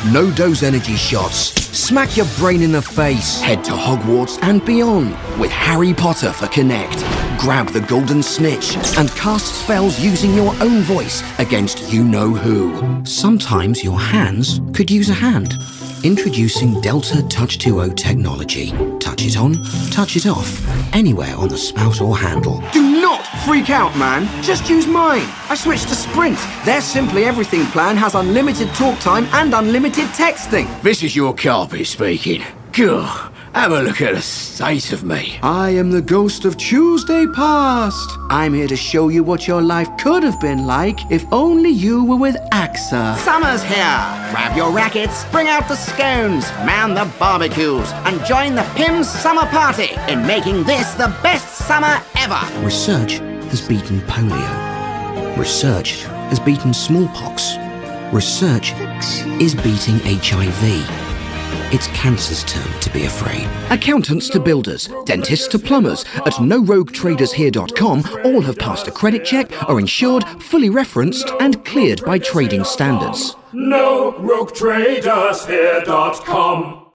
no-dose energy shots. Smack your brain in the face. Head to Hogwarts and beyond with Harry Potter for Connect. Grab the golden snitch and cast spells using your own voice against you-know-who. Sometimes your hands could use a hand. Introducing Delta Touch 2.0 technology. Touch it on, touch it off, anywhere on the spout or handle. Do not freak out, man. Just use mine. I switched to Sprint. Their Simply Everything plan has unlimited talk time and unlimited texting. This is your carpet speaking. Gah, have a look at the state of me. I am the ghost of Tuesday past. I'm here to show you what your life could have been like if only you were with AXA. Summer's here. Grab your rackets, bring out the scones, man the barbecues, and join the Pimm's summer party in making this the best summer ever. Research has beaten polio. Research has beaten smallpox. Research is beating HIV. It's cancer's turn to be afraid. Accountants to builders, dentists to plumbers, at NoRogueTradersHere.com all have passed a credit check, are insured, fully referenced and cleared by trading standards. NoRogueTradersHere.com